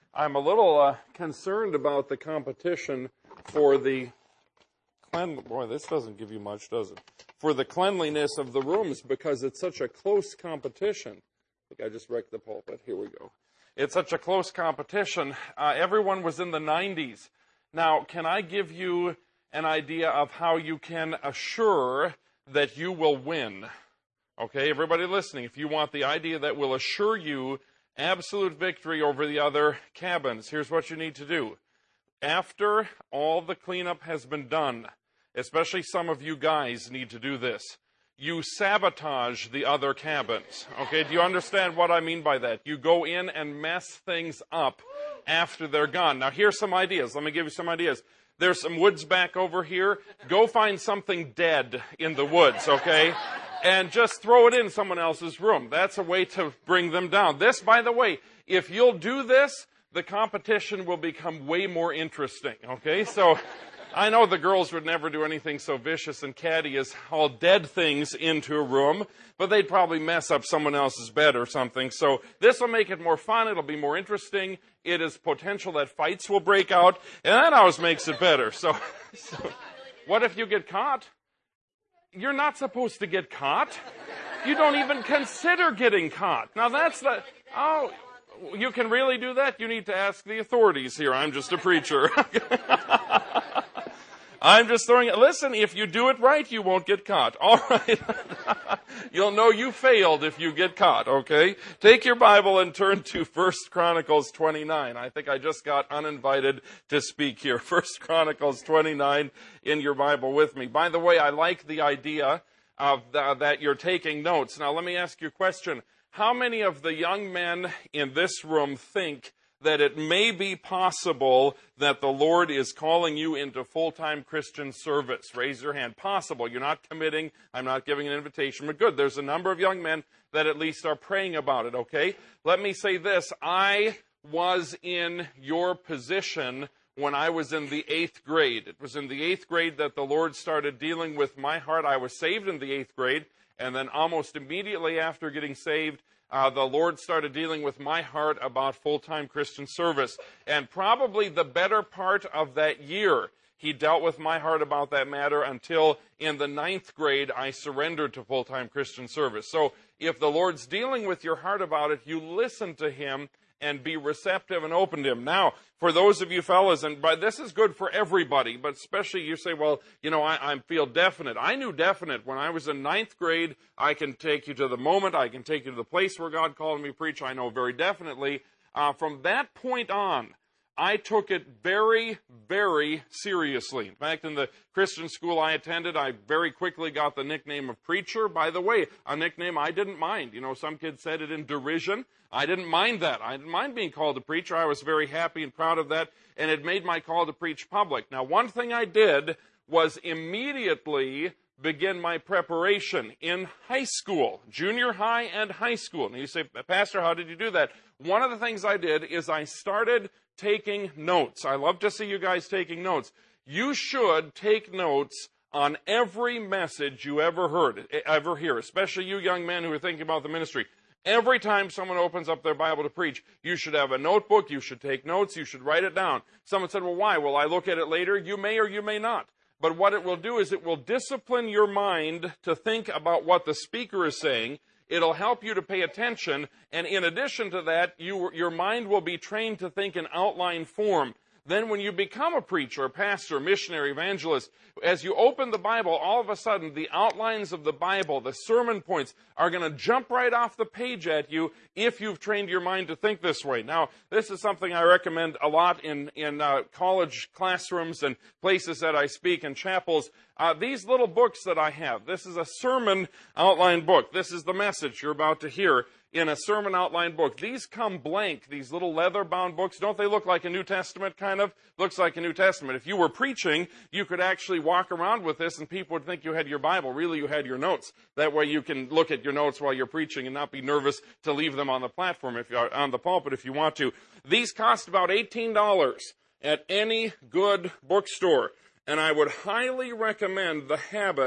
I'm a little concerned about the competition for the boy, this doesn't give you much, does it? For the cleanliness of the rooms, because it's such a close competition. I think I just wrecked the pulpit. Here we go. It's such a close competition. Everyone was in the 90s. Now, can I give you an idea of how you can assure that you will win? Okay, everybody listening, if you want the idea that will assure you absolute victory over the other cabins, here's what you need to do. After all the cleanup has been done, especially some of you guys need to do this, you sabotage the other cabins. Okay, do you understand what I mean by that? You go in and mess things up after they're gone. Now, here's some ideas. Let me give you some ideas. There's some woods back over here. Go find something dead in the woods, okay? And just throw it in someone else's room. That's a way to bring them down. This, by the way, if you'll do this, the competition will become way more interesting, okay? So I know the girls would never do anything so vicious and catty as haul dead things into a room, but they'd probably mess up someone else's bed or something. So this will make it more fun. It'll be more interesting. It is potential that fights will break out, and that always makes it better. So what if you get caught? You're not supposed to get caught. You don't even consider getting caught. Now you can really do that? You need to ask the authorities here. I'm just a preacher. I'm just throwing it. Listen, if you do it right, you won't get caught. All right. You'll know you failed if you get caught, okay? Take your Bible and turn to 1 Chronicles 29. I think I just got uninvited to speak here. 1 Chronicles 29 in your Bible with me. By the way, I like the idea of that you're taking notes. Now, let me ask you a question. How many of the young men in this room think that it may be possible that the Lord is calling you into full-time Christian service? Raise your hand. Possible. You're not committing. I'm not giving an invitation, but good. There's a number of young men that at least are praying about it, okay? Let me say this. I was in your position when I was in the 8th grade. It was in the 8th grade that the Lord started dealing with my heart. I was saved in the 8th grade, and then almost immediately after getting saved, the Lord started dealing with my heart about full-time Christian service. And probably the better part of that year, He dealt with my heart about that matter until in the 9th grade, I surrendered to full-time Christian service. So if the Lord's dealing with your heart about it, you listen to Him and be receptive and open to Him. Now, for those of you fellas, and this is good for everybody, but especially you say, well, I feel definite. I knew definite. When I was in 9th grade, I can take you to the moment. I can take you to the place where God called me to preach. I know very definitely. From that point on, I took it very, very seriously. In fact, in the Christian school I attended, I very quickly got the nickname of preacher. By the way, a nickname I didn't mind. Some kids said it in derision. I didn't mind that. I didn't mind being called a preacher. I was very happy and proud of that, and it made my call to preach public. Now, one thing I did was immediately begin my preparation in high school, junior high and high school. And you say, Pastor, how did you do that? One of the things I did is I started taking notes. I love to see you guys taking notes. You should take notes on every message you ever hear, especially you young men who are thinking about the ministry. Every time someone opens up their Bible to preach, you should have a notebook, you should take notes, you should write it down. Someone said, well, why? Will I look at it later? You may or you may not. But what it will do is it will discipline your mind to think about what the speaker is saying. It'll help you to pay attention. And in addition to that, your mind will be trained to think in outline form. Then when you become a preacher, a pastor, missionary, evangelist, as you open the Bible, all of a sudden the outlines of the Bible, the sermon points, are going to jump right off the page at you if you've trained your mind to think this way. Now, this is something I recommend a lot in college classrooms and places that I speak in chapels. These little books that I have, this is a sermon outline book. This is the message you're about to hear in a sermon outline book. These come blank, these little leather-bound books. Don't they look like a New Testament, kind of? Looks like a New Testament. If you were preaching, you could actually walk around with this and people would think you had your Bible. Really, you had your notes. That way you can look at your notes while you're preaching and not be nervous to leave them on the platform, if you're on the pulpit, if you want to. These cost about $18 at any good bookstore. And I would highly recommend the habit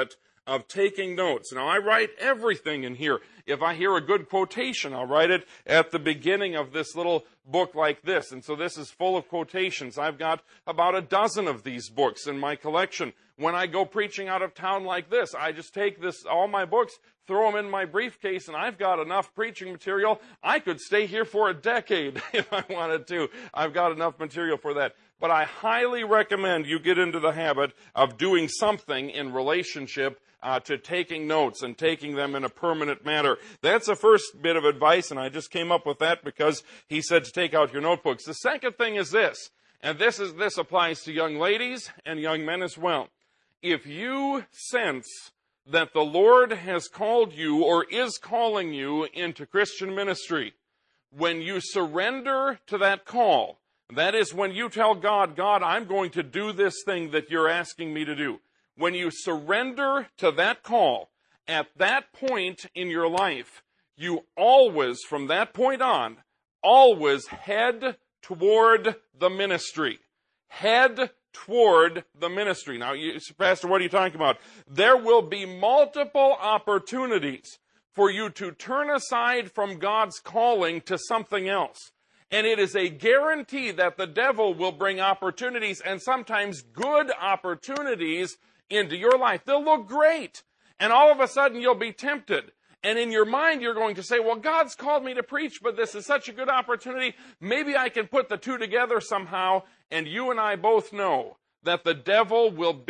of taking notes. Now, I write everything in here. If I hear a good quotation, I'll write it at the beginning of this little book like this. And so this is full of quotations. I've got about a dozen of these books in my collection. When I go preaching out of town like this, I just take all my books, throw them in my briefcase, and I've got enough preaching material. I could stay here for a decade if I wanted to. I've got enough material for that. But I highly recommend you get into the habit of doing something in relationship to taking notes and taking them in a permanent manner. That's the first bit of advice, and I just came up with that because he said to take out your notebooks. The second thing is this, and this applies to young ladies and young men as well. If you sense that the Lord has called you or is calling you into Christian ministry, when you surrender to that call, that is when you tell God, God, I'm going to do this thing that you're asking me to do. When you surrender to that call, at that point in your life, you always, from that point on, always head toward the ministry. Head toward the ministry. Now, Pastor, what are you talking about? There will be multiple opportunities for you to turn aside from God's calling to something else. And it is a guarantee that the devil will bring opportunities, and sometimes good opportunities, into your life. They'll look great. And all of a sudden you'll be tempted. And in your mind you're going to say, well, God's called me to preach, but this is such a good opportunity. Maybe I can put the two together somehow. And you and I both know that the devil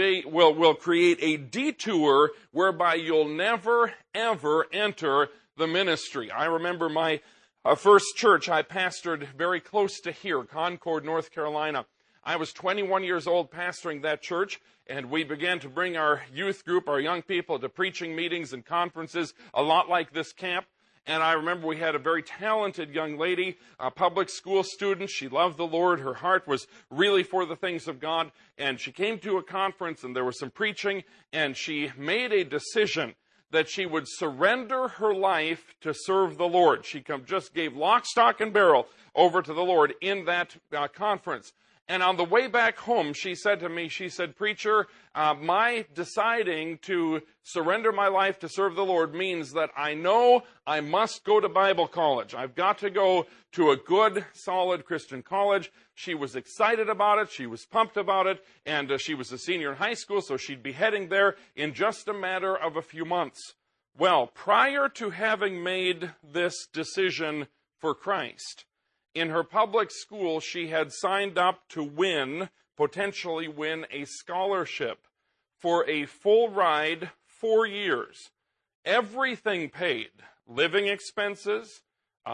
will create a detour whereby you'll never, ever enter the ministry. I remember my first church I pastored very close to here, Concord, North Carolina. I was 21 years old pastoring that church, and we began to bring our youth group, our young people, to preaching meetings and conferences, a lot like this camp. And I remember we had a very talented young lady, a public school student. She loved the Lord. Her heart was really for the things of God. And she came to a conference, and there was some preaching, and she made a decision that she would surrender her life to serve the Lord. She just gave lock, stock, and barrel over to the Lord in that conference. And on the way back home, she said to me, she said, Preacher, my deciding to surrender my life to serve the Lord means that I know I must go to Bible college. I've got to go to a good, solid Christian college. She was excited about it. She was pumped about it. And she was a senior in high school, so she'd be heading there in just a matter of a few months. Well, prior to having made this decision for Christ, in her public school, she had signed up to potentially win a scholarship for a full ride, 4 years. Everything paid. Living expenses,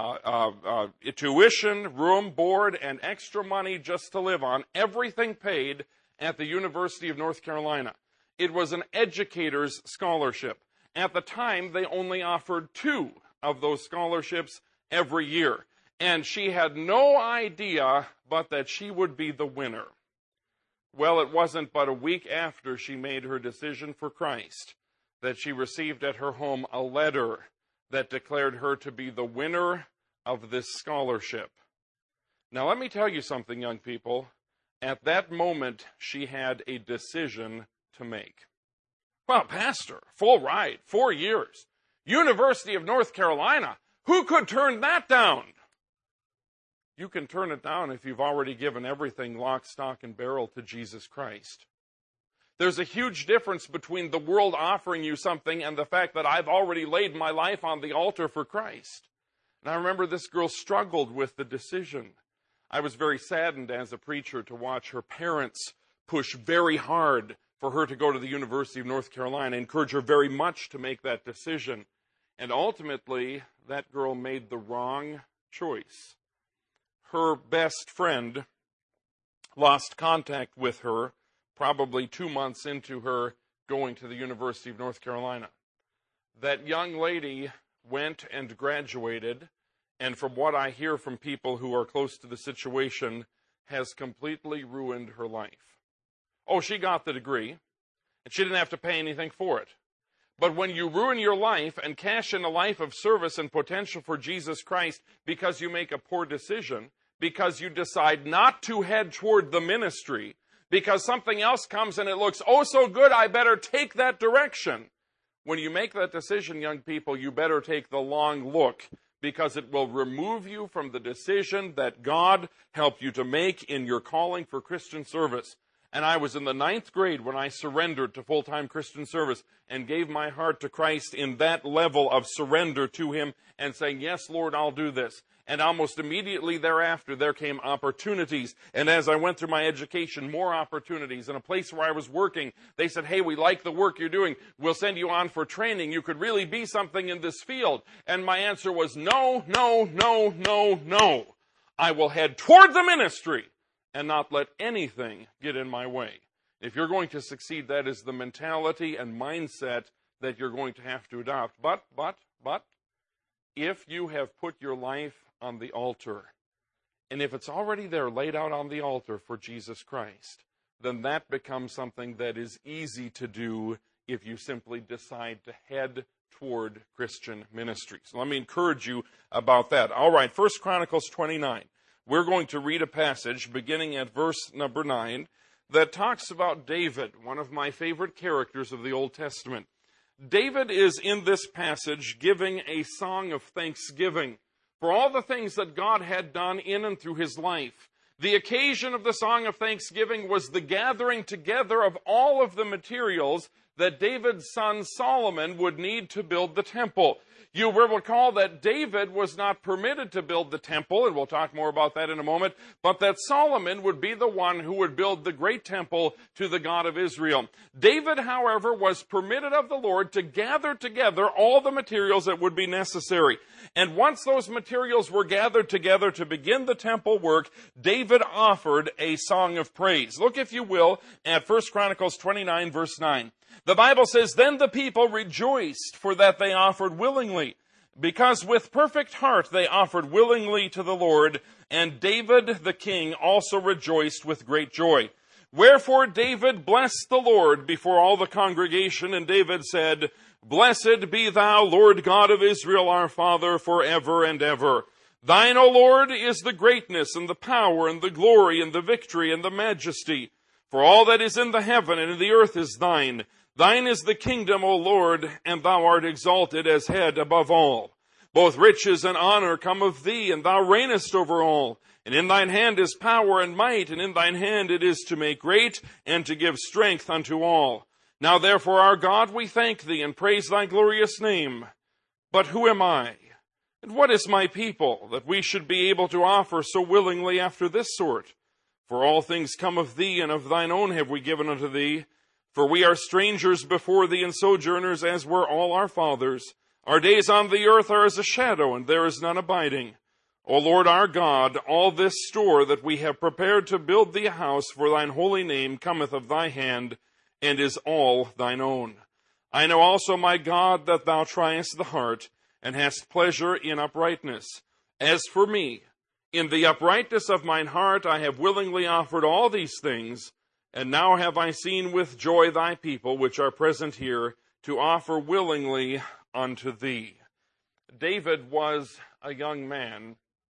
tuition, room, board, and extra money just to live on. Everything paid at the University of North Carolina. It was an educator's scholarship. At the time, they only offered 2 of those scholarships every year. And she had no idea but that she would be the winner. Well, it wasn't but a week after she made her decision for Christ that she received at her home a letter that declared her to be the winner of this scholarship. Now, let me tell you something, young people. At that moment, she had a decision to make. Well, Pastor, full ride, 4 years, University of North Carolina, who could turn that down? You can turn it down if you've already given everything lock, stock, and barrel to Jesus Christ. There's a huge difference between the world offering you something and the fact that I've already laid my life on the altar for Christ. And I remember this girl struggled with the decision. I was very saddened as a preacher to watch her parents push very hard for her to go to the University of North Carolina, encourage her very much to make that decision. And ultimately, that girl made the wrong choice. Her best friend lost contact with her probably 2 months into her going to the University of North Carolina. That young lady went and graduated, and from what I hear from people who are close to the situation, has completely ruined her life. Oh, she got the degree, and she didn't have to pay anything for it. But when you ruin your life and cash in a life of service and potential for Jesus Christ because you make a poor decision, because you decide not to head toward the ministry, because something else comes and it looks oh so good, I better take that direction, When you make that decision, young people, you better take the long look, because it will remove you from the decision that God helped you to make in your calling for Christian service. And I was in the 9th grade when I surrendered to full-time Christian service and gave my heart to Christ in that level of surrender to Him and saying, yes, Lord, I'll do this. And almost immediately thereafter, there came opportunities. And as I went through my education, more opportunities. In a place where I was working, they said, hey, we like the work you're doing. We'll send you on for training. You could really be something in this field. And my answer was, no, no, no, no, no. I will head toward the ministry and not let anything get in my way. If you're going to succeed, that is the mentality and mindset that you're going to have to adopt. But, if you have put your life on the altar, and if it's already there laid out on the altar for Jesus Christ, then that becomes something that is easy to do if you simply decide to head toward Christian ministry. So let me encourage you about that. All right, 1 Chronicles 29. We're going to read a passage beginning at verse number 9 that talks about David, one of my favorite characters of the Old Testament. David is in this passage giving a song of thanksgiving for all the things that God had done in and through his life. The occasion of the song of thanksgiving was the gathering together of all of the materials that David's son Solomon would need to build the temple. You will recall that David was not permitted to build the temple, and we'll talk more about that in a moment, but that Solomon would be the one who would build the great temple to the God of Israel. David, however, was permitted of the Lord to gather together all the materials that would be necessary. And once those materials were gathered together to begin the temple work, David offered a song of praise. Look, if you will, at 1 Chronicles 29, verse 9. The Bible says, then the people rejoiced, for that they offered willingly, because with perfect heart they offered willingly to the Lord, and David the king also rejoiced with great joy. Wherefore David blessed the Lord before all the congregation, and David said, blessed be thou, Lord God of Israel, our Father, forever and ever. Thine, O Lord, is the greatness, and the power, and the glory, and the victory, and the majesty. For all that is in the heaven and in the earth is thine. Thine is the kingdom, O Lord, and thou art exalted as head above all. Both riches and honor come of thee, and thou reignest over all. And in thine hand is power and might, and in thine hand it is to make great, and to give strength unto all. Now therefore, our God, we thank thee, and praise thy glorious name. But who am I? And what is my people, that we should be able to offer so willingly after this sort? For all things come of thee, and of thine own have we given unto thee. For we are strangers before thee, and sojourners, as were all our fathers. Our days on the earth are as a shadow, and there is none abiding. O Lord our God, all this store that we have prepared to build thee a house for thine holy name cometh of thy hand, and is all thine own. I know also, my God, that thou triest the heart, and hast pleasure in uprightness. As for me, in the uprightness of mine heart I have willingly offered all these things, and now have I seen with joy thy people, which are present here, to offer willingly unto thee. David was a young man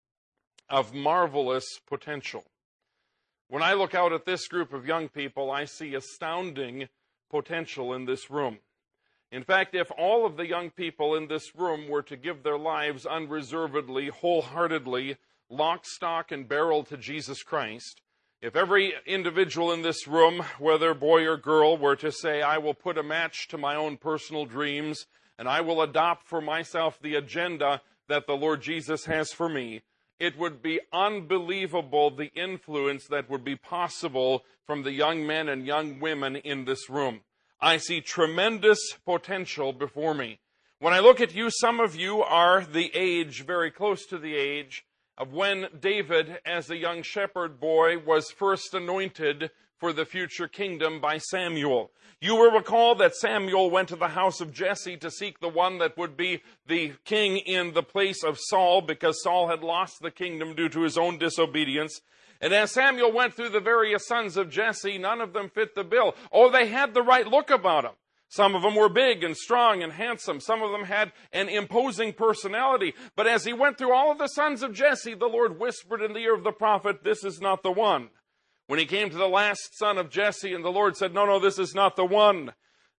of marvelous potential. When I look out at this group of young people, I see astounding potential in this room. In fact, if all of the young people in this room were to give their lives unreservedly, wholeheartedly, lock, stock, and barrel to Jesus Christ, if every individual in this room, whether boy or girl, were to say, I will put a match to my own personal dreams, and I will adopt for myself the agenda that the Lord Jesus has for me, it would be unbelievable the influence that would be possible from the young men and young women in this room. I see tremendous potential before me. When I look at you, some of you are the age, very close to the age, of when David, as a young shepherd boy, was first anointed for the future kingdom by Samuel. You will recall that Samuel went to the house of Jesse to seek the one that would be the king in the place of Saul, because Saul had lost the kingdom due to his own disobedience. And as Samuel went through the various sons of Jesse, none of them fit the bill. Oh, they had the right look about them. Some of them were big and strong and handsome. Some of them had an imposing personality. But as he went through all of the sons of Jesse, the Lord whispered in the ear of the prophet, this is not the one. When he came to the last son of Jesse, and the Lord said, no, this is not the one.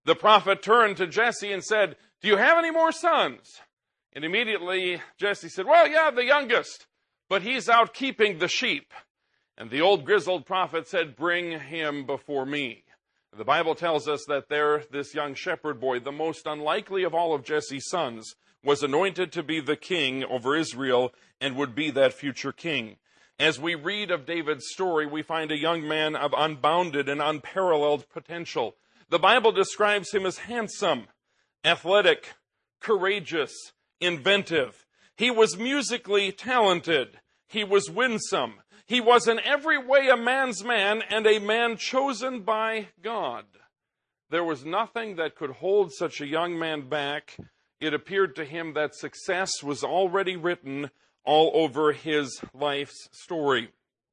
The prophet turned to Jesse and said, "Do you have any more sons?" And immediately Jesse said, "Well, yeah, the youngest, but he's out keeping the sheep." And the old grizzled prophet said, "Bring him before me." The Bible tells us that this young shepherd boy, the most unlikely of all of Jesse's sons, was anointed to be the king over Israel and would be that future king. As we read of David's story, we find a young man of unbounded and unparalleled potential. The Bible describes him as handsome, athletic, courageous, inventive. He was musically talented. He was winsome. He was in every way a man's man and a man chosen by God. There was nothing that could hold such a young man back. It appeared to him that success was already written all over his life's story.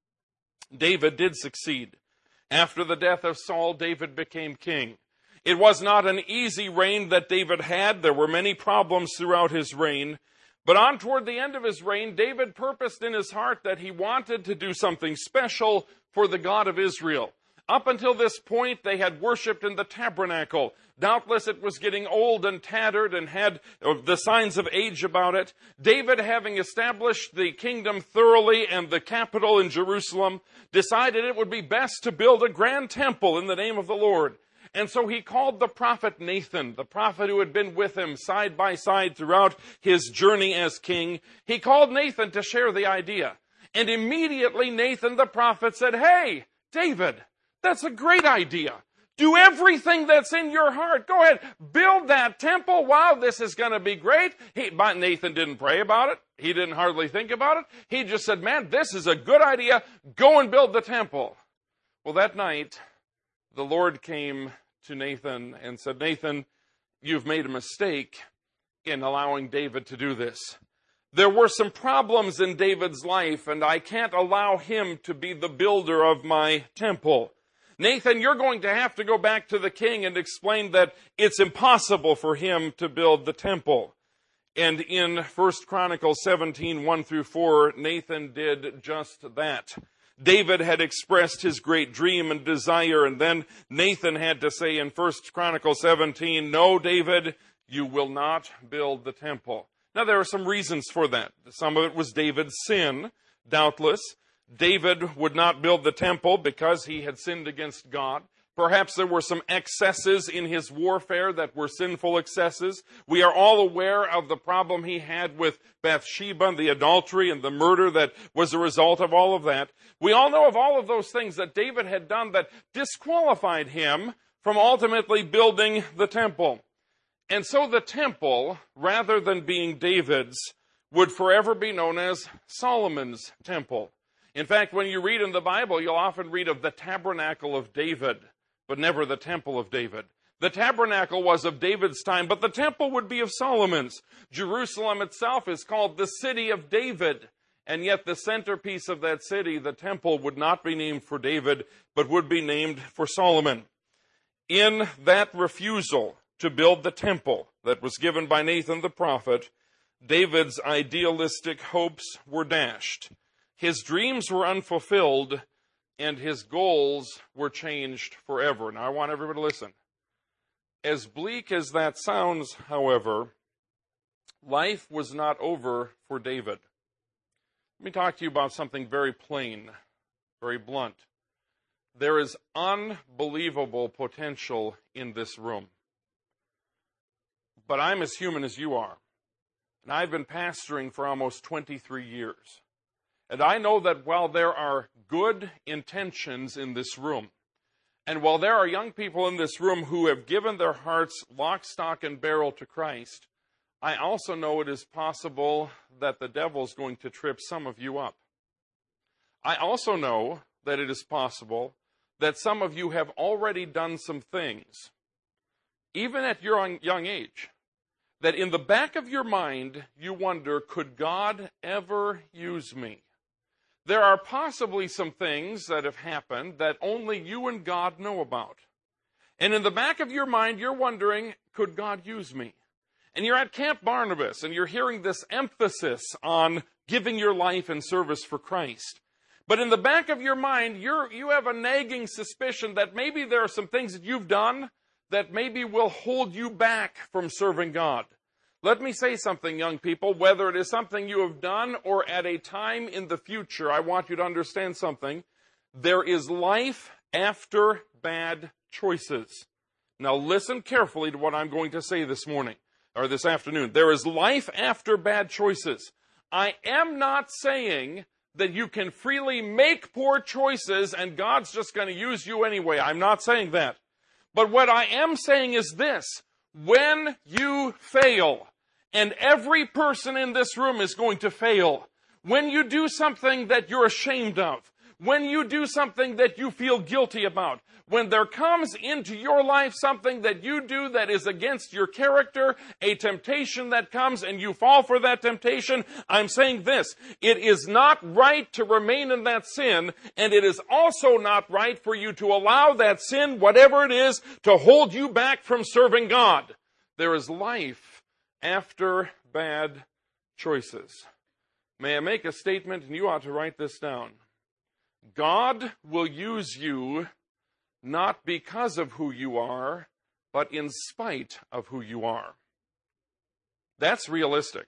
David did succeed. After the death of Saul, David became king. It was not an easy reign that David had. There were many problems throughout his reign. But on toward the end of his reign, David purposed in his heart that he wanted to do something special for the God of Israel. Up until this point, they had worshipped in the tabernacle. Doubtless it was getting old and tattered and had the signs of age about it. David, having established the kingdom thoroughly and the capital in Jerusalem, decided it would be best to build a grand temple in the name of the Lord. And so he called the prophet Nathan, the prophet who had been with him side by side throughout his journey as king. He called Nathan to share the idea. And immediately Nathan the prophet said, "Hey, David, that's a great idea. Do everything that's in your heart. Go ahead, build that temple. Wow, this is going to be great." But Nathan didn't pray about it. He didn't hardly think about it. He just said, "Man, this is a good idea. Go and build the temple." Well, that night, the Lord came to Nathan and said, "Nathan, you've made a mistake in allowing David to do this. There were some problems in David's life, and I can't allow him to be the builder of my temple. Nathan, you're going to have to go back to the king and explain that it's impossible for him to build the temple." And in 1 Chronicles 17, 1 through 4, Nathan did just that. David had expressed his great dream and desire, and then Nathan had to say in 1 Chronicles 17, "No, David, you will not build the temple." Now, there are some reasons for that. Some of it was David's sin, doubtless. David would not build the temple because he had sinned against God. Perhaps there were some excesses in his warfare that were sinful excesses. We are all aware of the problem he had with Bathsheba and the adultery and the murder that was a result of all of that. We all know of all of those things that David had done that disqualified him from ultimately building the temple. And so the temple, rather than being David's, would forever be known as Solomon's temple. In fact, when you read in the Bible, you'll often read of the tabernacle of David, but never the temple of David. The tabernacle was of David's time, but the temple would be of Solomon's. Jerusalem itself is called the city of David, and yet the centerpiece of that city, the temple, would not be named for David, but would be named for Solomon. In that refusal to build the temple that was given by Nathan the prophet, David's idealistic hopes were dashed. His dreams were unfulfilled, and his goals were changed forever. Now, I want everybody to listen. As bleak as that sounds, however, life was not over for David. Let me talk to you about something very plain, very blunt. There is unbelievable potential in this room. But I'm as human as you are. And I've been pastoring for almost 23 years. And I know that while there are good intentions in this room, and while there are young people in this room who have given their hearts lock, stock, and barrel to Christ, I also know it is possible that the devil's going to trip some of you up. I also know that it is possible that some of you have already done some things, even at your young age, that in the back of your mind you wonder, could God ever use me? There are possibly some things that have happened that only you and God know about. And in the back of your mind, you're wondering, could God use me? And you're at Camp Barnabas, and you're hearing this emphasis on giving your life in service for Christ. But in the back of your mind, you have a nagging suspicion that maybe there are some things that you've done that maybe will hold you back from serving God. Let me say something, young people, whether it is something you have done or at a time in the future, I want you to understand something. There is life after bad choices. Now listen carefully to what I'm going to say this morning, or this afternoon. There is life after bad choices. I am not saying that you can freely make poor choices and God's just going to use you anyway. I'm not saying that. But what I am saying is this: when you fail, and every person in this room is going to fail, when you do something that you're ashamed of, when you do something that you feel guilty about, when there comes into your life something that you do that is against your character, a temptation that comes and you fall for that temptation, I'm saying this: it is not right to remain in that sin, and it is also not right for you to allow that sin, whatever it is, to hold you back from serving God. There is life after bad choices. May I make a statement, and you ought to write this down? God will use you not because of who you are, but in spite of who you are. That's realistic.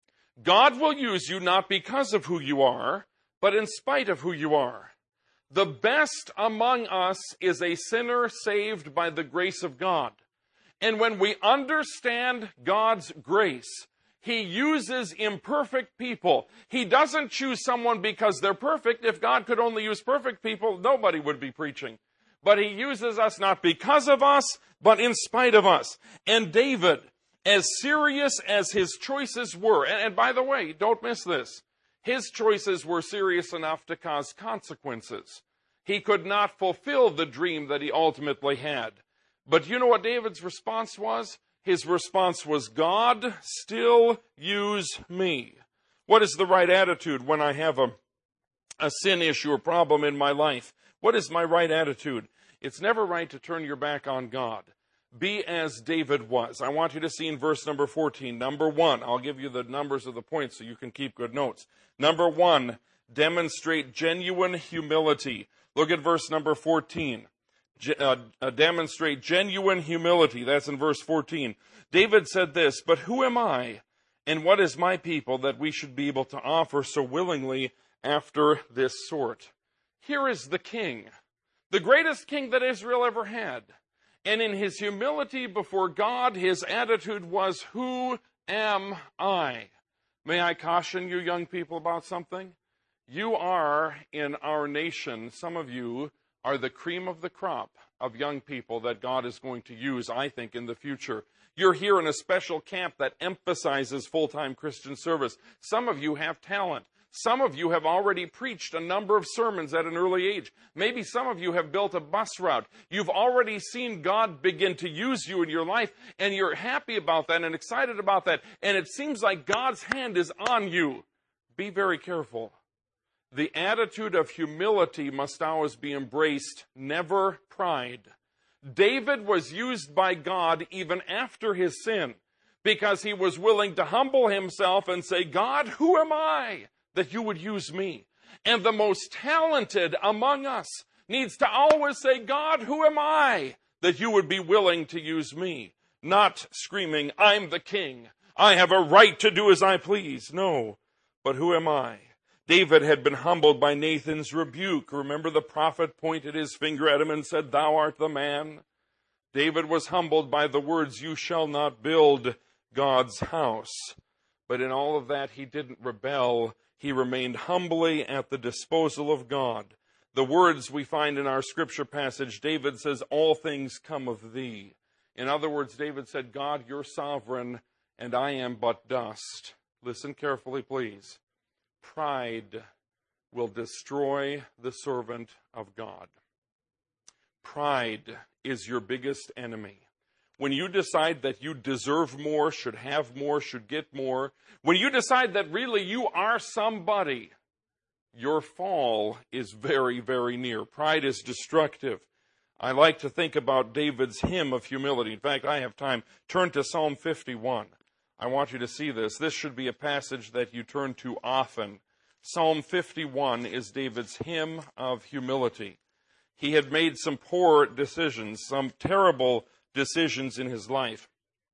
God will use you not because of who you are, but in spite of who you are. The best among us is a sinner saved by the grace of God. And when we understand God's grace, He uses imperfect people. He doesn't choose someone because they're perfect. If God could only use perfect people, nobody would be preaching. But He uses us not because of us, but in spite of us. And David, as serious as his choices were, and by the way, don't miss this, his choices were serious enough to cause consequences. He could not fulfill the dream that he ultimately had. But you know what David's response was? His response was, God, still use me. What is the right attitude when I have a sin issue or problem in my life? What is my right attitude? It's never right to turn your back on God. Be as David was. I want you to see in verse number 14. Number 1, I'll give you the numbers of the points so you can keep good notes. Number 1, demonstrate genuine humility. Look at verse number 14. Demonstrate genuine humility. That's in verse 14. David said this, but who am I, and what is my people, that we should be able to offer so willingly after this sort? Here is the king, the greatest king that Israel ever had. And in his humility before God, his attitude was, who am I? May I caution you young people about something? You are, in our nation, some of you are the cream of the crop of young people that God is going to use, I think, in the future. You're here in a special camp that emphasizes full-time Christian service. Some of you have talent. Some of you have already preached a number of sermons at an early age. Maybe some of you have built a bus route. You've already seen God begin to use you in your life, and you're happy about that and excited about that, and it seems like God's hand is on you. Be very careful. The attitude of humility must always be embraced, never pride. David was used by God even after his sin because he was willing to humble himself and say, God, who am I that you would use me? And the most talented among us needs to always say, God, who am I that you would be willing to use me? Not screaming, I'm the king. I have a right to do as I please. No, but who am I? David had been humbled by Nathan's rebuke. Remember, the prophet pointed his finger at him and said, thou art the man. David was humbled by the words, you shall not build God's house. But in all of that, he didn't rebel. He remained humbly at the disposal of God. The words we find in our scripture passage, David says, all things come of thee. In other words, David said, God, you're sovereign, and I am but dust. Listen carefully, please. Pride will destroy the servant of God. Pride is your biggest enemy. When you decide that you deserve more, should have more, should get more, when you decide that really you are somebody, your fall is very, very near. Pride is destructive. I like to think about David's hymn of humility. In fact, I have time. Turn to Psalm 51. I want you to see this. This should be a passage that you turn to often. Psalm 51 is David's hymn of humility. He had made some poor decisions, some terrible decisions in his life.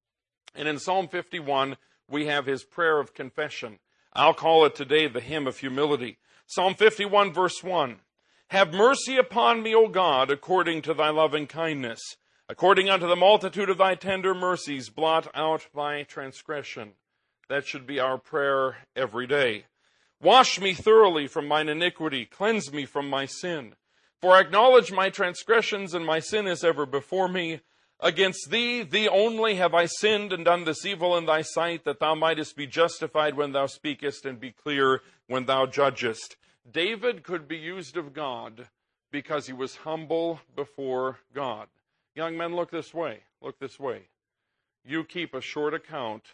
And in Psalm 51, we have his prayer of confession. I'll call it today the hymn of humility. Psalm 51, verse 1. Have mercy upon me, O God, according to thy loving kindness. According unto the multitude of thy tender mercies, blot out my transgression. That should be our prayer every day. Wash me thoroughly from mine iniquity. Cleanse me from my sin. For I acknowledge my transgressions, and my sin is ever before me. Against thee, thee only, have I sinned and done this evil in thy sight, that thou mightest be justified when thou speakest, and be clear when thou judgest. David could be used of God because he was humble before God. Young men, look this way. Look this way. You keep a short account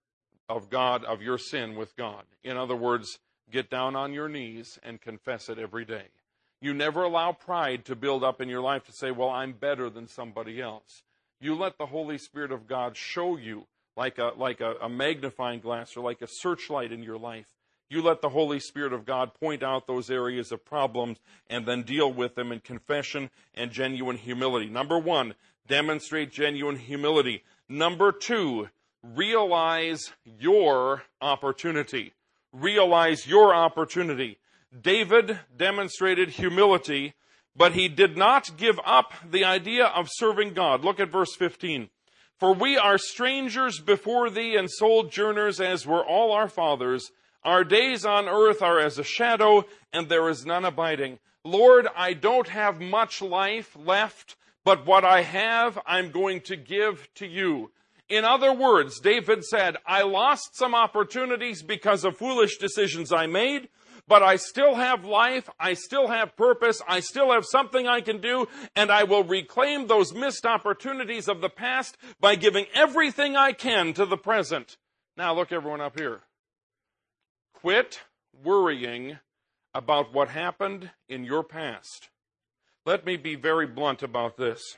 of God, of your sin with God. In other words, get down on your knees and confess it every day. You never allow pride to build up in your life to say, well, I'm better than somebody else. You let the Holy Spirit of God show you like a magnifying glass or like a searchlight in your life. You let the Holy Spirit of God point out those areas of problems and then deal with them in confession and genuine humility. Number one, demonstrate genuine humility. Number two, realize your opportunity. Realize your opportunity. David demonstrated humility, but he did not give up the idea of serving God. Look at verse 15. For we are strangers before thee and sojourners as were all our fathers. Our days on earth are as a shadow, and there is none abiding. Lord, I don't have much life left, but what I have, I'm going to give to you. In other words, David said, I lost some opportunities because of foolish decisions I made, but I still have life, I still have purpose, I still have something I can do, and I will reclaim those missed opportunities of the past by giving everything I can to the present. Now look everyone up here. Quit worrying about what happened in your past. Let me be very blunt about this.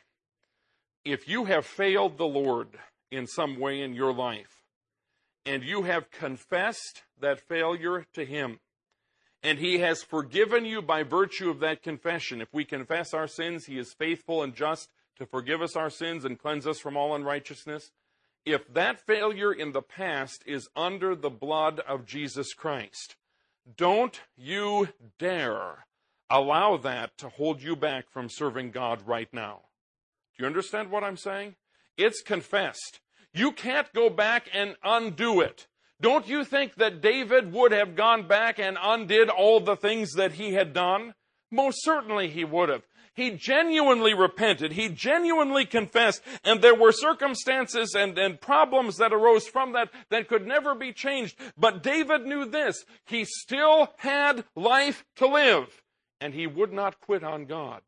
If you have failed the Lord in some way in your life, and you have confessed that failure to Him, and He has forgiven you by virtue of that confession. If we confess our sins, He is faithful and just to forgive us our sins and cleanse us from all unrighteousness. If that failure in the past is under the blood of Jesus Christ, don't you dare allow that to hold you back from serving God right now. Do you understand what I'm saying? It's confessed. You can't go back and undo it. Don't you think that David would have gone back and undid all the things that he had done? Most certainly he would have. He genuinely repented. He genuinely confessed. And there were circumstances and problems that arose from that could never be changed. But David knew this. He still had life to live. And he would not quit on God.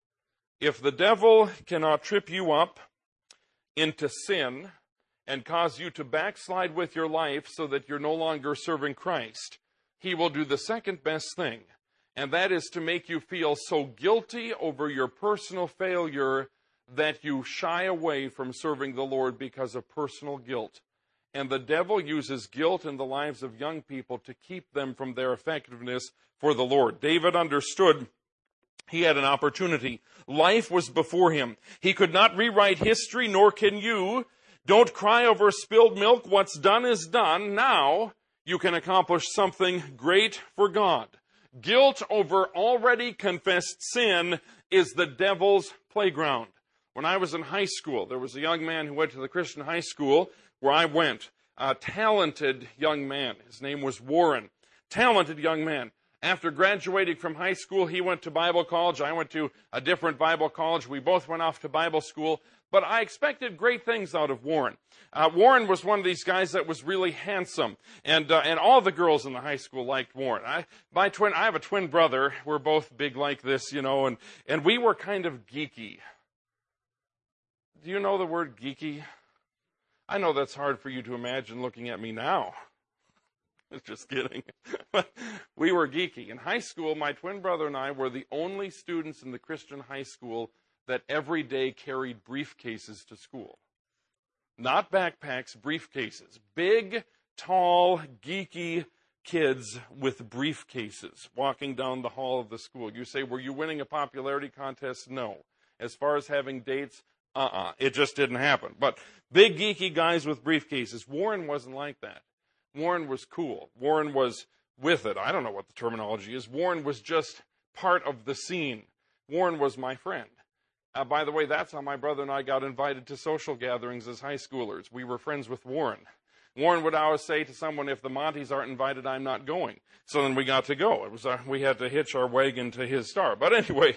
If the devil cannot trip you up into sin and cause you to backslide with your life so that you're no longer serving Christ, he will do the second best thing. And that is to make you feel so guilty over your personal failure that you shy away from serving the Lord because of personal guilt. And the devil uses guilt in the lives of young people to keep them from their effectiveness for the Lord. David understood he had an opportunity. Life was before him. He could not rewrite history, nor can you. Don't cry over spilled milk. What's done is done. Now you can accomplish something great for God. Guilt over already confessed sin is the devil's playground. When I was in high school, there was a young man who went to the Christian high school where I went. A talented young man. His name was Warren. Talented young man. After graduating from high school, he went to Bible college. I went to a different Bible college. We both went off to Bible school. But I expected great things out of Warren. Warren was one of these guys that was really handsome. And all the girls in the high school liked Warren. I have a twin brother. We're both big like this, and we were kind of geeky. Do you know the word geeky? I know that's hard for you to imagine looking at me now. Just kidding. We were geeky. In high school, my twin brother and I were the only students in the Christian high school that every day carried briefcases to school. Not backpacks, briefcases. Big, tall, geeky kids with briefcases walking down the hall of the school. You say, were you winning a popularity contest? No. As far as having dates, It just didn't happen. But big geeky guys with briefcases. Warren wasn't like that. Warren was cool. Warren was with it. I don't know what the terminology is. Warren was just part of the scene. Warren was my friend. By the way, that's how my brother and I got invited to social gatherings as high schoolers. We were friends with Warren. Warren would always say to someone, if the Monties aren't invited, I'm not going. So then we got to go. It was we had to hitch our wagon to his star. But anyway,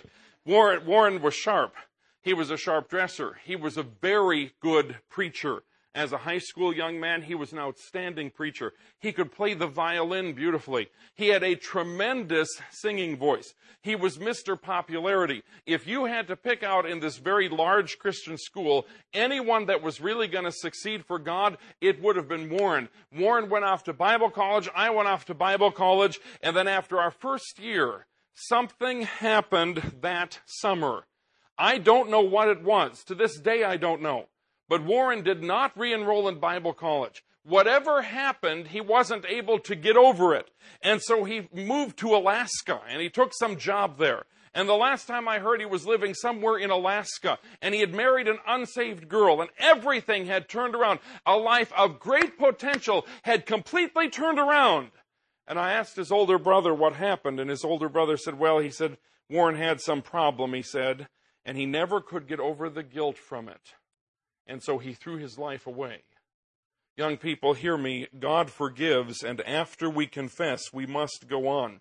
Warren was sharp. He was a sharp dresser. He was a very good preacher. As a high school young man, he was an outstanding preacher. He could play the violin beautifully. He had a tremendous singing voice. He was Mr. Popularity. If you had to pick out in this very large Christian school anyone that was really going to succeed for God, it would have been Warren. Warren went off to Bible college. I went off to Bible college. And then after our first year, something happened that summer. I don't know what it was. To this day, I don't know. But Warren did not re-enroll in Bible college. Whatever happened, he wasn't able to get over it. And so he moved to Alaska, and he took some job there. And the last time I heard, he was living somewhere in Alaska. And he had married an unsaved girl, and everything had turned around. A life of great potential had completely turned around. And I asked his older brother what happened, and his older brother said, well, he said, Warren had some problem, he said, and he never could get over the guilt from it. And so he threw his life away. Young people, hear me. God forgives, and after we confess, we must go on.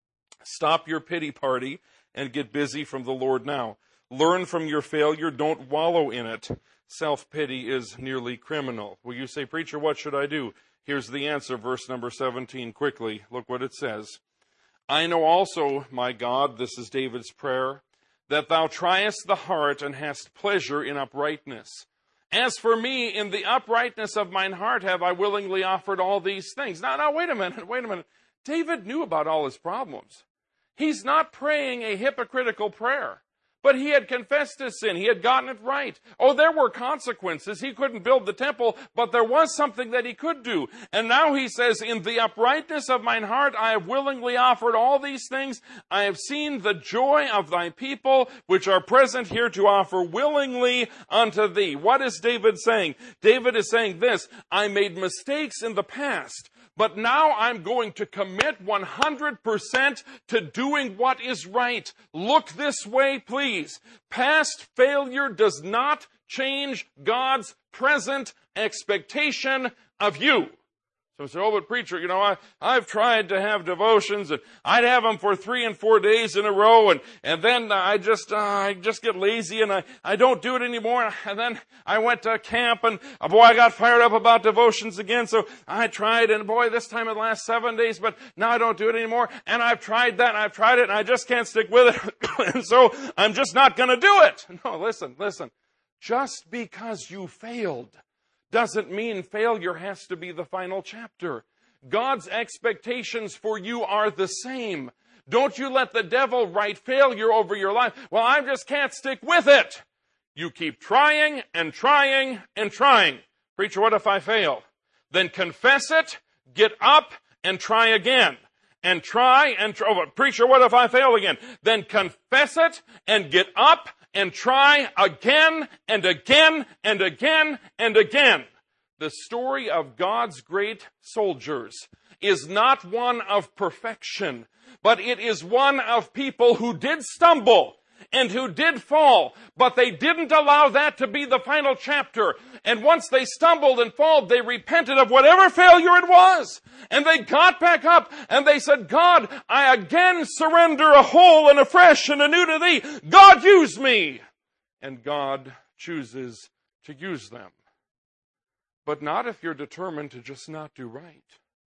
Stop your pity party and get busy from the Lord now. Learn from your failure. Don't wallow in it. Self-pity is nearly criminal. Will you say, preacher, what should I do? Here's the answer, verse number 17, quickly. Look what it says. I know also, my God, this is David's prayer, that thou triest the heart and hast pleasure in uprightness. As for me, in the uprightness of mine heart have I willingly offered all these things. Now, wait a minute. David knew about all his problems. He's not praying a hypocritical prayer. But he had confessed his sin. He had gotten it right. Oh, there were consequences. He couldn't build the temple, but there was something that he could do. And now he says, in the uprightness of mine heart, I have willingly offered all these things. I have seen the joy of thy people, which are present here to offer willingly unto thee. What is David saying? David is saying this, I made mistakes in the past, but now I'm going to commit 100% to doing what is right. Look this way, please. Past failure does not change God's present expectation of you. So I say, oh, but preacher, I've tried to have devotions, and I'd have them for 3 and 4 days in a row, and then I just get lazy, and I don't do it anymore. And then I went to camp, and boy, I got fired up about devotions again, so I tried, and boy, this time it lasts 7 days, but now I don't do it anymore. And I've tried that, and I've tried it, and I just can't stick with it, and so I'm just not going to do it. No, listen. Just because you failed doesn't mean failure has to be the final chapter. God's expectations for you are the same. Don't you let the devil write failure over your life. Well, I just can't stick with it. You keep trying and trying and trying. Preacher, what if I fail? Then confess it, get up, and try again. And try and try. Oh, preacher, what if I fail again? Then confess it and get up and try again and again and again and again. The story of God's great soldiers is not one of perfection, but it is one of people who did stumble and who did fall, but they didn't allow that to be the final chapter. And once they stumbled and fall, they repented of whatever failure it was. And they got back up and they said, God, I again surrender a whole and afresh and anew to thee. God, use me. And God chooses to use them. But not if you're determined to just not do right.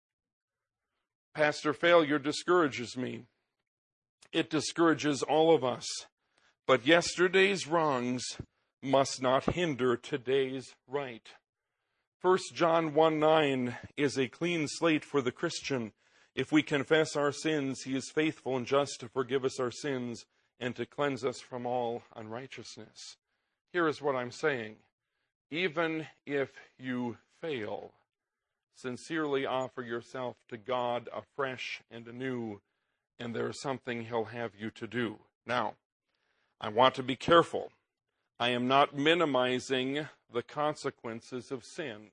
Pastor, failure discourages me. It discourages all of us. But yesterday's wrongs must not hinder today's right. 1 John 1:9 is a clean slate for the Christian. If we confess our sins, he is faithful and just to forgive us our sins and to cleanse us from all unrighteousness. Here is what I'm saying. Even if you fail, sincerely offer yourself to God afresh and anew, and there is something he'll have you to do. Now, I want to be careful. I am not minimizing the consequences of sin.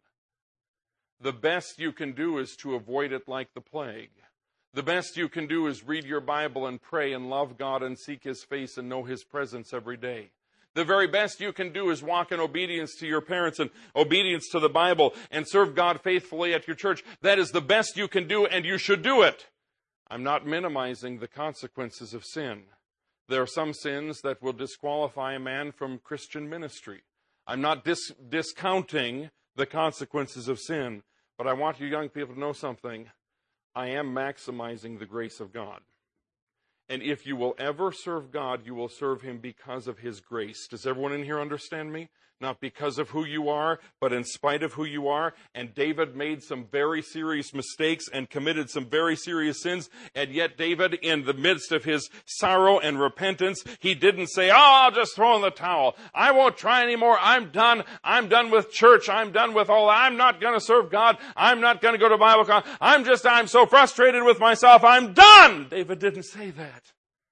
The best you can do is to avoid it like the plague. The best you can do is read your Bible and pray and love God and seek His face and know His presence every day. The very best you can do is walk in obedience to your parents and obedience to the Bible and serve God faithfully at your church. That is the best you can do, and you should do it. I'm not minimizing the consequences of sin. There are some sins that will disqualify a man from Christian ministry. I'm not discounting the consequences of sin, but I want you young people to know something. I am maximizing the grace of God. And if you will ever serve God, you will serve Him because of His grace. Does everyone in here understand me? Not because of who you are, but in spite of who you are. And David made some very serious mistakes and committed some very serious sins. And yet David, in the midst of his sorrow and repentance, he didn't say, I'll just throw in the towel. I won't try anymore. I'm done. I'm done with church. I'm done with all that. I'm not going to serve God. I'm not going to go to Bible college. I'm so frustrated with myself. I'm done. David didn't say that.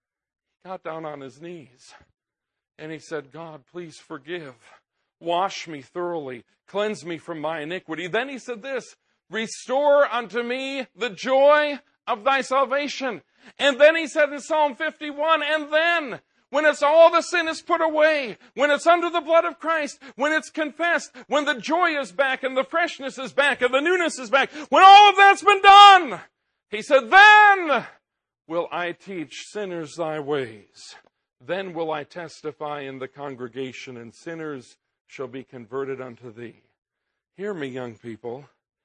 He got down on his knees and he said, God, please forgive. Wash me thoroughly. Cleanse me from my iniquity. Then he said this, restore unto me the joy of thy salvation. And then he said in Psalm 51, and then, when it's all the sin is put away, when it's under the blood of Christ, when it's confessed, when the joy is back and the freshness is back and the newness is back, when all of that's been done, he said, then will I teach sinners thy ways. Then will I testify in the congregation, and sinners shall be converted unto thee. Hear me, young people.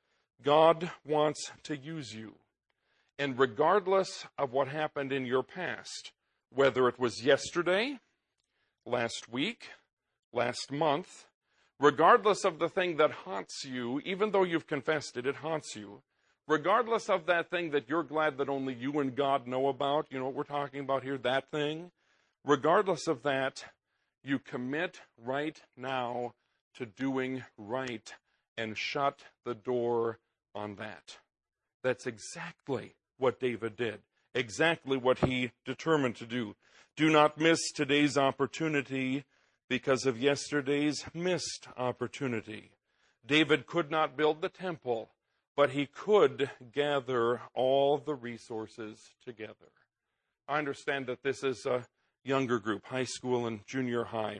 God wants to use you. And regardless of what happened in your past, whether it was yesterday, last week, last month, regardless of the thing that haunts you, even though you've confessed it, it haunts you, regardless of that thing that you're glad that only you and God know about, you know what we're talking about here, that thing, regardless of that, you commit right now to doing right and shut the door on that. That's exactly what David did, exactly what he determined to do. Do not miss today's opportunity because of yesterday's missed opportunity. David could not build the temple, but he could gather all the resources together. I understand that this is a younger group, high school and junior high.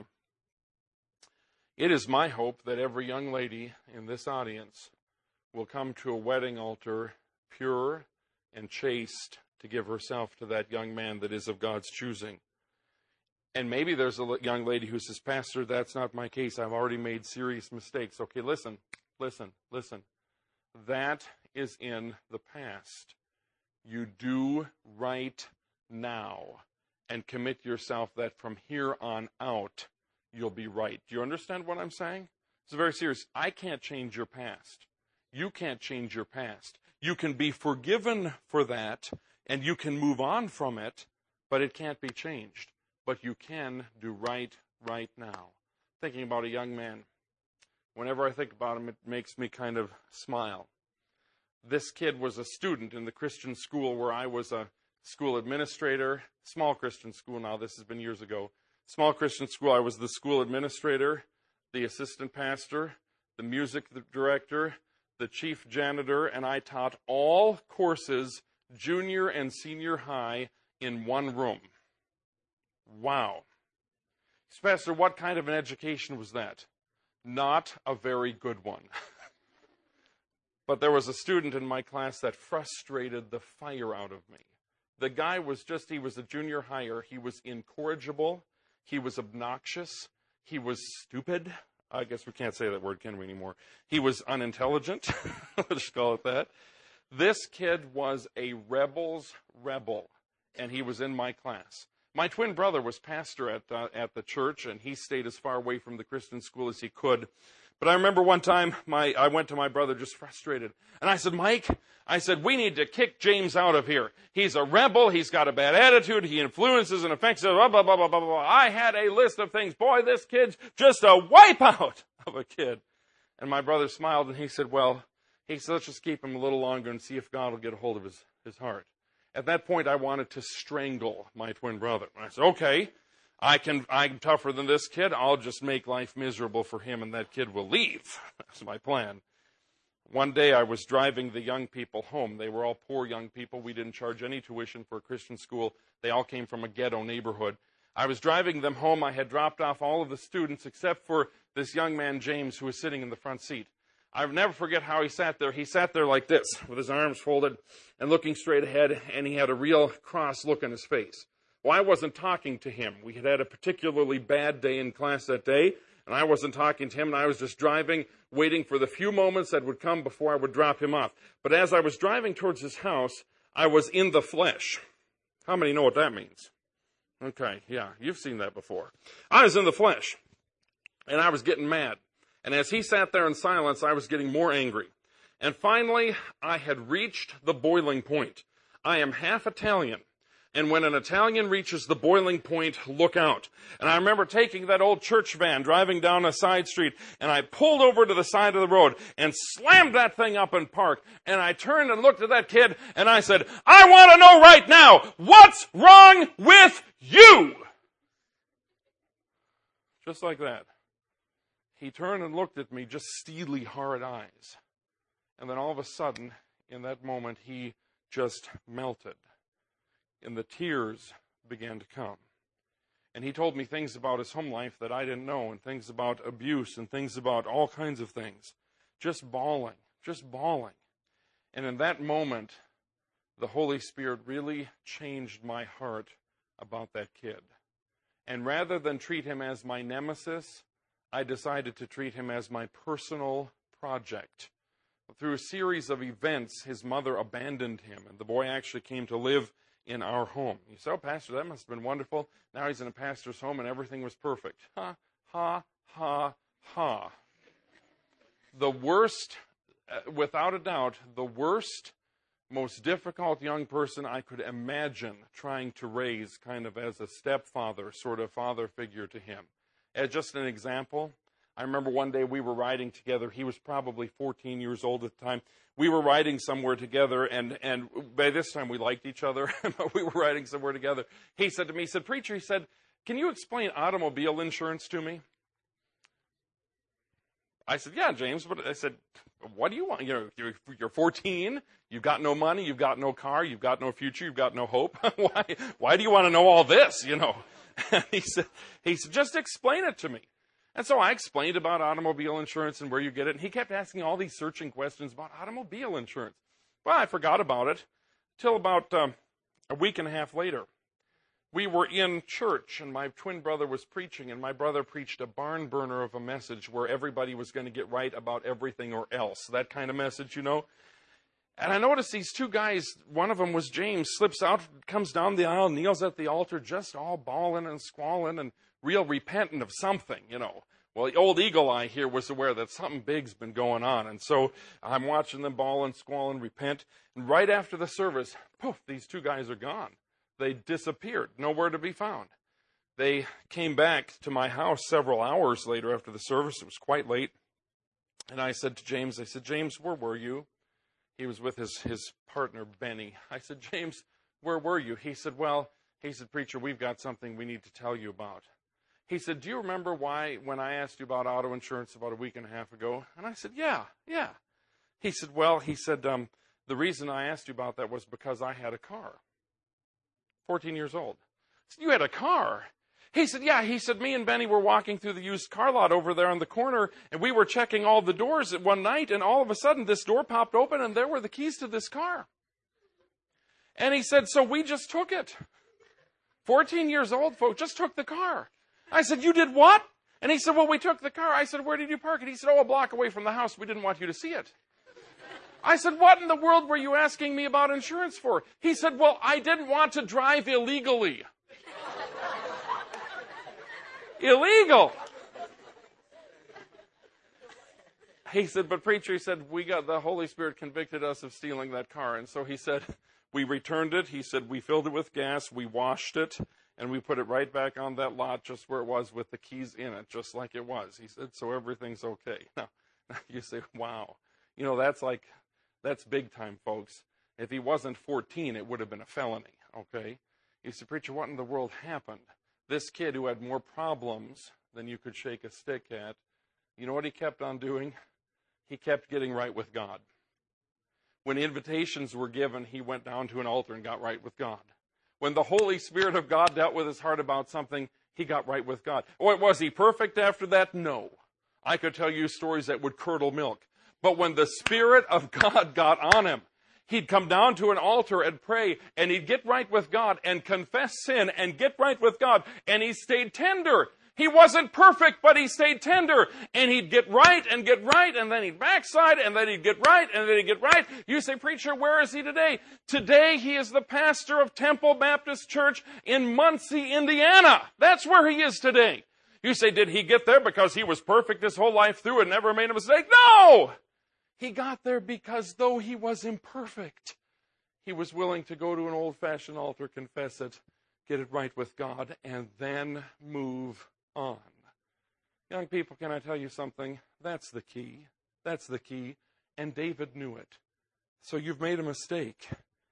It is my hope that every young lady in this audience will come to a wedding altar pure and chaste to give herself to that young man that is of God's choosing. And maybe there's a young lady who says, Pastor, that's not my case. I've already made serious mistakes. Okay, listen. That is in the past. You do right now and commit yourself that from here on out, you'll be right. Do you understand what I'm saying? It's very serious. I can't change your past. You can't change your past. You can be forgiven for that, and you can move on from it, but it can't be changed. But you can do right now. Thinking about a young man, whenever I think about him, it makes me kind of smile. This kid was a student in the Christian school where I was a school administrator, small Christian school now, this has been years ago. Small Christian school, I was the school administrator, the assistant pastor, the music director, the chief janitor, and I taught all courses, junior and senior high, in one room. Wow. Pastor, what kind of an education was that? Not a very good one. But there was a student in my class that frustrated the fire out of me. The guy was he was a junior higher. He was incorrigible. He was obnoxious. He was stupid. I guess we can't say that word, can we, anymore? He was unintelligent. Let's call it that. This kid was a rebel's rebel, and he was in my class. My twin brother was pastor at the church, and he stayed as far away from the Christian school as he could. But I remember one time I went to my brother just frustrated. And I said, Mike, we need to kick James out of here. He's a rebel. He's got a bad attitude. He influences and affects us. Blah, blah, blah, blah, blah, blah. I had a list of things. Boy, this kid's just a wipeout of a kid. And my brother smiled and he said, let's just keep him a little longer and see if God will get a hold of his heart. At that point, I wanted to strangle my twin brother. And I said, okay, I'm tougher than this kid. I'll just make life miserable for him and that kid will leave. That's my plan. One day I was driving the young people home. They were all poor young people. We didn't charge any tuition for a Christian school. They all came from a ghetto neighborhood. I was driving them home. I had dropped off all of the students except for this young man, James, who was sitting in the front seat. I'll never forget how he sat there. He sat there like this, with his arms folded and looking straight ahead, and he had a real cross look on his face. Well, I wasn't talking to him. We had had a particularly bad day in class that day, and I wasn't talking to him, and I was just driving, waiting for the few moments that would come before I would drop him off. But as I was driving towards his house, I was in the flesh. How many know what that means? Okay, yeah, you've seen that before. I was in the flesh, and I was getting mad. And as he sat there in silence, I was getting more angry. And finally, I had reached the boiling point. I am half Italian. And when an Italian reaches the boiling point, look out. And I remember taking that old church van, driving down a side street, and I pulled over to the side of the road and slammed that thing up in park. And I turned and looked at that kid, and I said, I want to know right now, what's wrong with you? Just like that. He turned and looked at me, just steely, hard eyes. And then all of a sudden, in that moment, he just melted. And the tears began to come. And he told me things about his home life that I didn't know, and things about abuse, and things about all kinds of things. Just bawling, just bawling. And in that moment, the Holy Spirit really changed my heart about that kid. And rather than treat him as my nemesis, I decided to treat him as my personal project. Through a series of events, his mother abandoned him, and the boy actually came to live in our home. You say, oh, Pastor, that must have been wonderful. Now he's in a pastor's home and everything was perfect. Ha, ha, ha, ha. The worst, without a doubt, the worst, most difficult young person I could imagine trying to raise kind of as a stepfather, sort of father figure to him. As just an example, I remember one day we were riding together. He was probably 14 years old at the time. We were riding somewhere together, and by this time we liked each other, but we were riding somewhere together. He said to me, he said, Preacher, he said, can you explain automobile insurance to me? I said, yeah, James, but I said, what do you want? You know, you're 14, you've got no money, you've got no car, you've got no future, you've got no hope. Why do you want to know all this, you know? And he said, just explain it to me. And so I explained about automobile insurance and where you get it. And he kept asking all these searching questions about automobile insurance. Well, I forgot about it till about a week and a half later. We were in church, and my twin brother was preaching, and my brother preached a barn burner of a message where everybody was going to get right about everything or else. That kind of message, you know. And I noticed these two guys, one of them was James, slips out, comes down the aisle, kneels at the altar, just all bawling and squalling and real repentant of something, you know. Well, the old Eagle Eye here was aware that something big's been going on. And so I'm watching them bawl and squall and repent. And right after the service, poof, these two guys are gone. They disappeared, nowhere to be found. They came back to my house several hours later after the service. It was quite late. And I said to James, I said, James, where were you? He was with his partner, Benny. I said, James, where were you? He said, Preacher, we've got something we need to tell you about. He said, do you remember why when I asked you about auto insurance about a week and a half ago? And I said, yeah. He said, the reason I asked you about that was because I had a car. 14 years old. I said, you had a car? He said, yeah. He said, me and Benny were walking through the used car lot over there on the corner, and we were checking all the doors at one night, and all of a sudden this door popped open, and there were the keys to this car. And he said, so we just took it. 14 years old, folks, just took the car. I said, you did what? And he said, well, we took the car. I said, where did you park it? He said, a block away from the house. We didn't want you to see it. I said, what in the world were you asking me about insurance for? He said, well, I didn't want to drive illegally. Illegal. He said, but preacher, he said, the Holy Spirit convicted us of stealing that car. And so he said, we returned it. He said, we filled it with gas, we washed it, and we put it right back on that lot just where it was with the keys in it, just like it was. He said, so everything's okay. Now you say, wow. You know, that's big time, folks. If he wasn't 14, it would have been a felony, okay? You say, preacher, what in the world happened? This kid who had more problems than you could shake a stick at, you know what he kept on doing? He kept getting right with God. When invitations were given, he went down to an altar and got right with God. When the Holy Spirit of God dealt with his heart about something, he got right with God. Was he perfect after that? No. I could tell you stories that would curdle milk. But when the Spirit of God got on him, he'd come down to an altar and pray, and he'd get right with God and confess sin and get right with God, and he stayed tender. He wasn't perfect, but he stayed tender, and he'd get right, and then he'd backslide, and then he'd get right, and then he'd get right. You say, preacher, where is he today? Today he is the pastor of Temple Baptist Church in Muncie, Indiana. That's where he is today. You say, did he get there because he was perfect his whole life through and never made a mistake? No! He got there because though he was imperfect, he was willing to go to an old-fashioned altar, confess it, get it right with God, and then move on. Young people, can I tell you something? That's the key. That's the key. And David knew it. So you've made a mistake.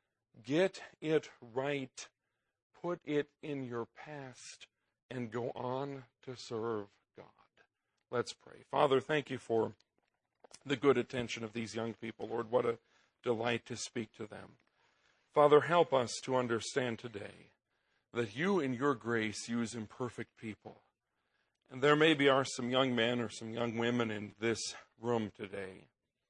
Get it right. Put it in your past and go on to serve God. Let's pray. Father, thank you for the good attention of these young people. Lord, what a delight to speak to them. Father, help us to understand today that you in your grace use imperfect people. And there maybe are some young men or some young women in this room today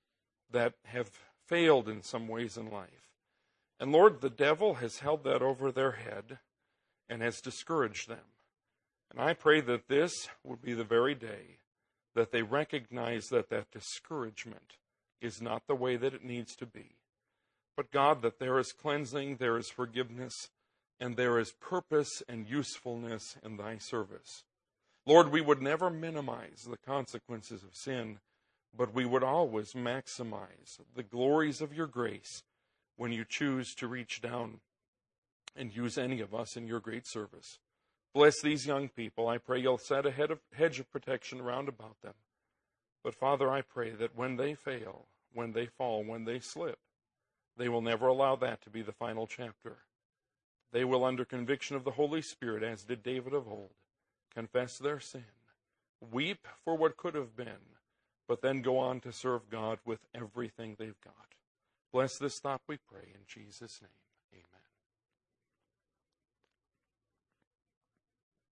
that have failed in some ways in life. And Lord, the devil has held that over their head and has discouraged them. And I pray that this would be the very day that they recognize that that discouragement is not the way that it needs to be. But God, that there is cleansing, there is forgiveness, and there is purpose and usefulness in thy service. Lord, we would never minimize the consequences of sin, but we would always maximize the glories of your grace when you choose to reach down and use any of us in your great service. Bless these young people. I pray you'll set a hedge of protection round about them. But Father, I pray that when they fail, when they fall, when they slip, they will never allow that to be the final chapter. They will, under conviction of the Holy Spirit, as did David of old, confess their sin, weep for what could have been, but then go on to serve God with everything they've got. Bless this thought, we pray, in Jesus' name.